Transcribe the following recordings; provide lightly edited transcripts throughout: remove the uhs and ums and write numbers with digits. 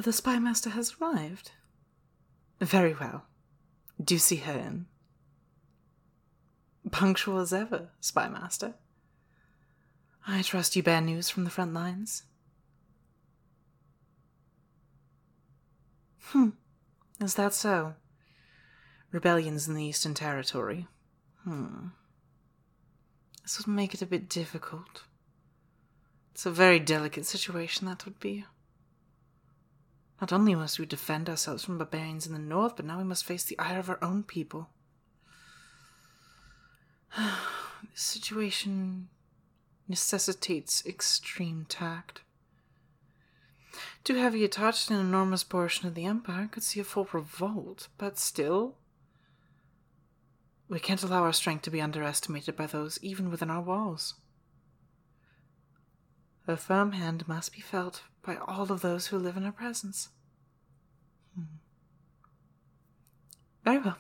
The spy master has arrived. Very well. Do see her in. Punctual as ever, spy master. I trust you bear news from the front lines. Is that so? Rebellions in the Eastern Territory. This would make it a bit difficult. It's a very delicate situation, that would be. Not only must we defend ourselves from barbarians in the north, but now we must face the ire of our own people. This situation necessitates extreme tact. Too heavy a touch in an enormous portion of the Empire could see a full revolt, but still, we can't allow our strength to be underestimated by those even within our walls. A firm hand must be felt by all of those who live in our presence. Very well.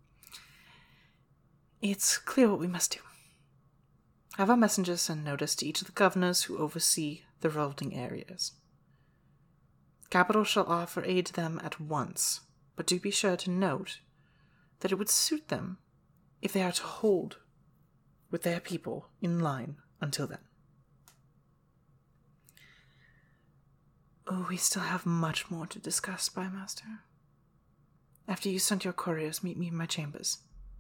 It's clear what we must do. Have our messengers send notice to each of the governors who oversee the revolting areas. Capital shall offer aid to them at once, but do be sure to note that it would suit them if they are to hold with their people in line until then. Oh, we still have much more to discuss, Spymaster. After you sent your couriers, meet me in my chambers.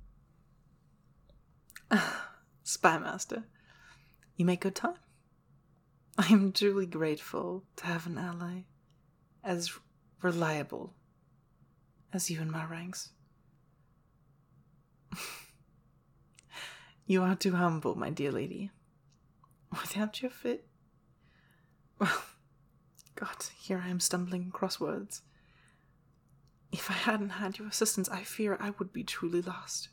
Spymaster, you make good time. I am truly grateful to have an ally as reliable as you in my ranks. You are too humble, my dear lady. Without your fit... Well, God, here I am stumbling across words. If I hadn't had your assistance, I fear I would be truly lost.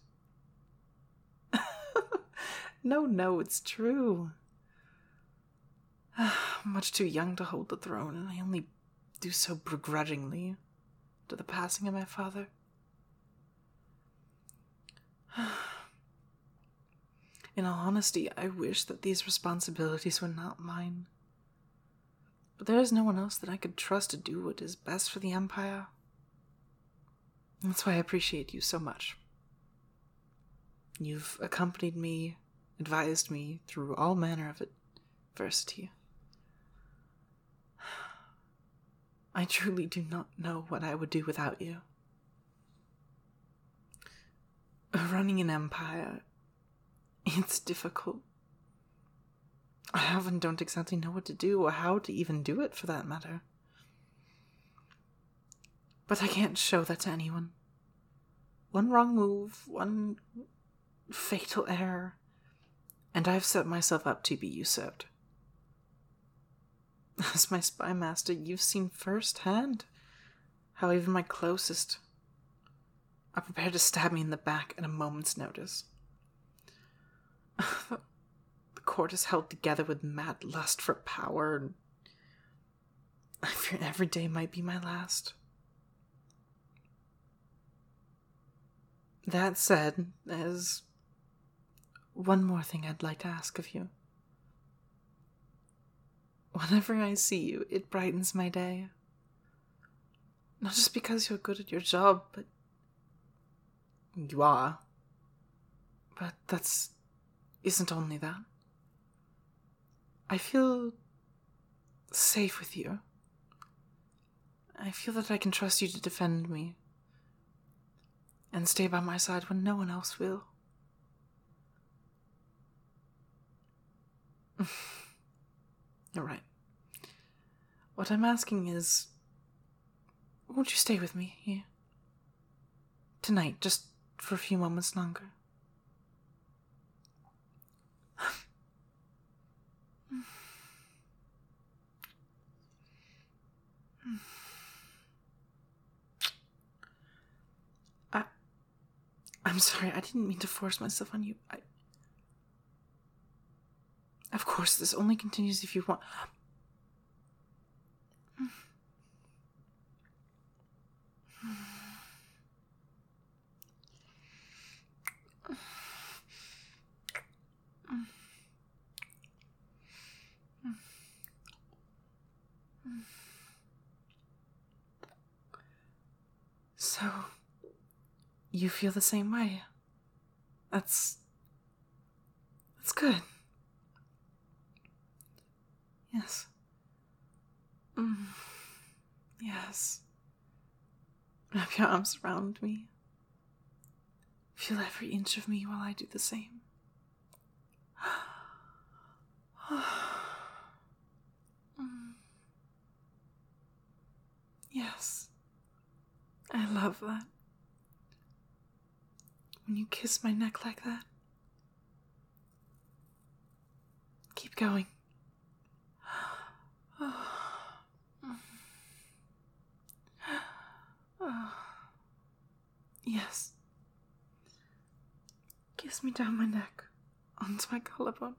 No, it's true. I'm much too young to hold the throne, and I only do so begrudgingly to the passing of my father. In all honesty, I wish that these responsibilities were not mine. But there is no one else that I could trust to do what is best for the Empire. That's why I appreciate you so much. You've accompanied me, advised me through all manner of adversity. I truly do not know what I would do without you. Running an empire, it's difficult. I often don't exactly know what to do or how to even do it, for that matter. But I can't show that to anyone. One wrong move, one fatal error, and I've set myself up to be usurped. As my spy master, you've seen firsthand how even my closest are prepared to stab me in the back at a moment's notice. The court is held together with mad lust for power, and I fear every day might be my last. That said, there's one more thing I'd like to ask of you. Whenever I see you, it brightens my day. Not just because you're good at your job, but you are. But that isn't only that. I feel safe with you. I feel that I can trust you to defend me and stay by my side when no one else will. You're right. What I'm asking is, won't you stay with me here? Tonight, just for a few moments longer. I'm sorry, I didn't mean to force myself on you. Of course, this only continues if you want. you feel the same way. That's good. Yes. Yes. Wrap your arms around me. Feel every inch of me while I do the same. Yes. I love that. When you kiss my neck like that. Keep going. Yes. Kiss me down my neck, onto my collarbone.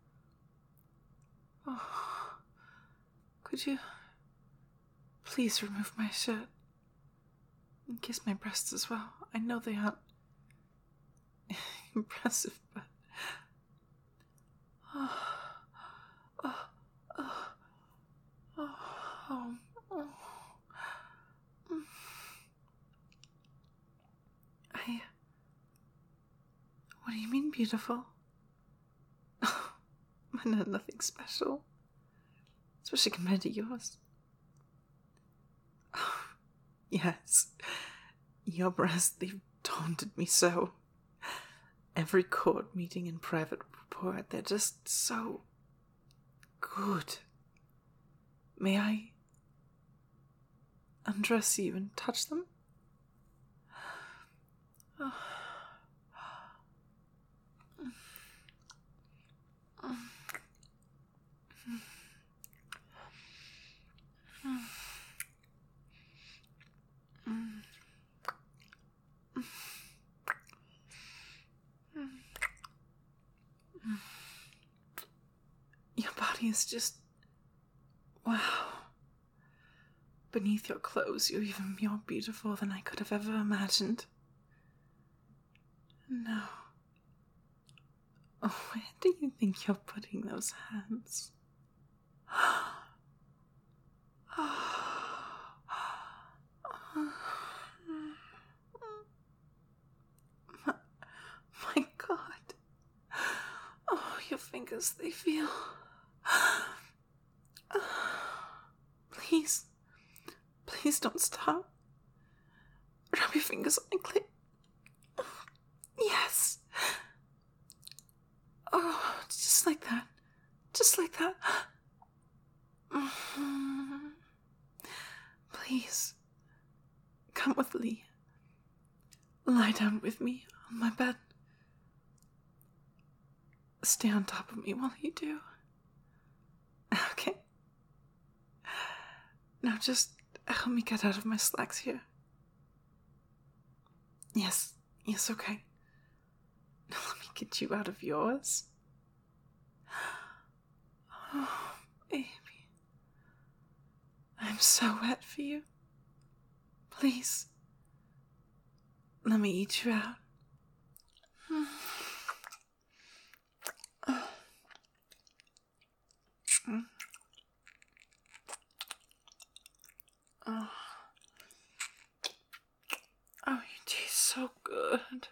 Oh, could you please remove my shirt and kiss my breasts as well? I know they aren't impressive, but What do you mean beautiful? Mine are nothing special, especially compared to yours. Oh, yes, your breasts, they've taunted me so. Every court meeting and private report, they're just so good. May I undress you and touch them? Your body is just... wow. Beneath your clothes, you're even more beautiful than I could have ever imagined. No. Oh, where do you think you're putting those hands? My God. Oh, your fingers, they feel... Please. Please don't stop. Rub your fingers on my clit. Yes. Oh, just like that. Just like that. Please. Come with Lee. Lie down with me on my bed. Stay on top of me while you do. Okay. Now just help me get out of my slacks here. Yes, okay. Now let me get you out of yours. Oh, baby. I'm so wet for you. Please. Let me eat you out. Oh, you taste so good.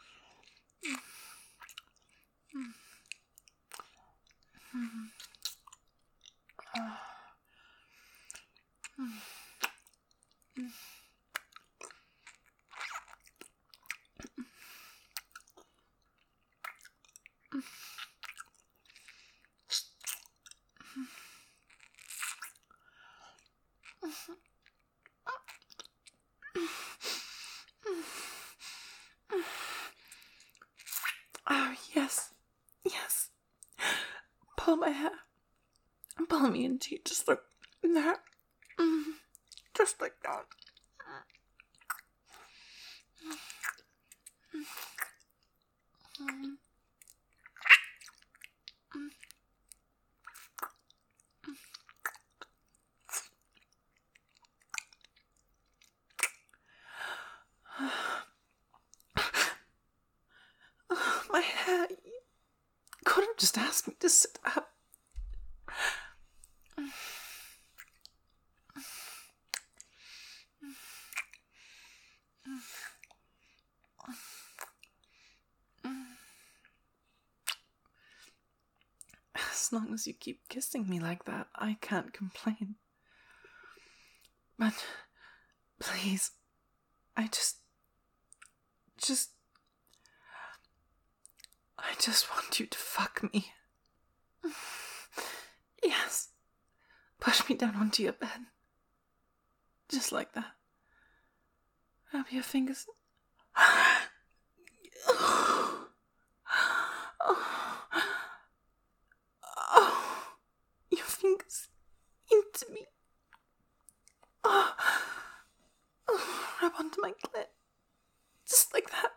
Oh, yes. Pull my hair. Pull me into you just like that. Just like that. My hair. You could have just asked me to sit up. as long as you keep kissing me like that, I can't complain. But please, I just want you to fuck me. Yes. Push me down onto your bed. Just like that. Rub your fingers. Your fingers into me. Rub onto my clit. Just like that.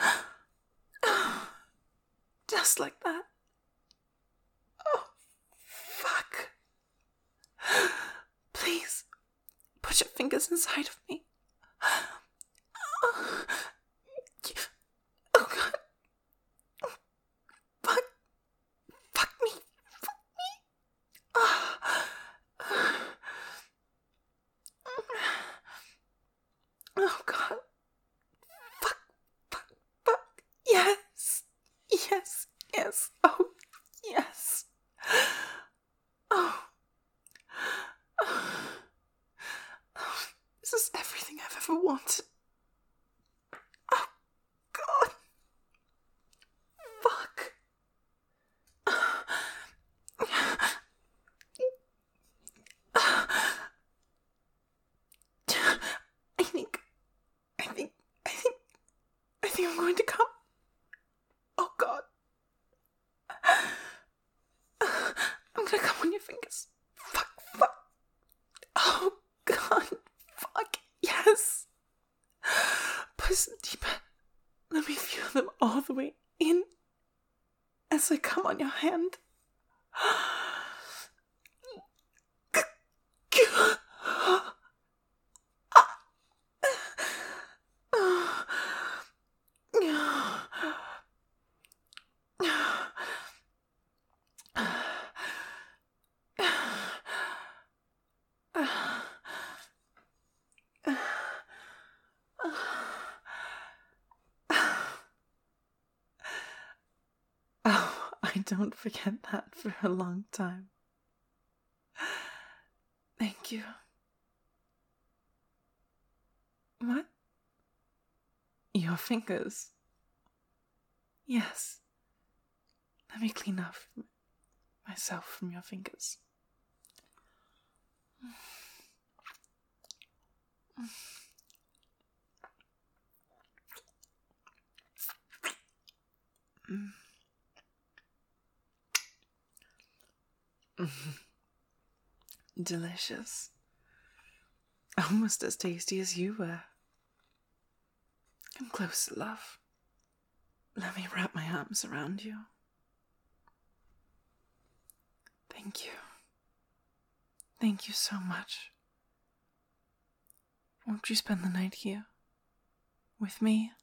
Just like that. Oh, fuck. Please, put your fingers inside of me. Oh, God. Fuck me. Oh, God. Fuck. Yes. Oh, yes. Oh. This is everything I've ever wanted. Oh, God. Fuck. I think I'm going to come. Oh, God. I'm gonna come on your fingers. Fuck. Oh, God. Fuck. Yes. Push them deeper. Let me feel them all the way in as I come on your hand. Oh, I don't forget that for a long time. Thank you. What? Your fingers? Yes. Let me clean off myself from your fingers. Delicious. Almost as tasty as you were. Come closer, love. Let me wrap my arms around you. Thank you. Thank you so much. Won't you spend the night here? With me?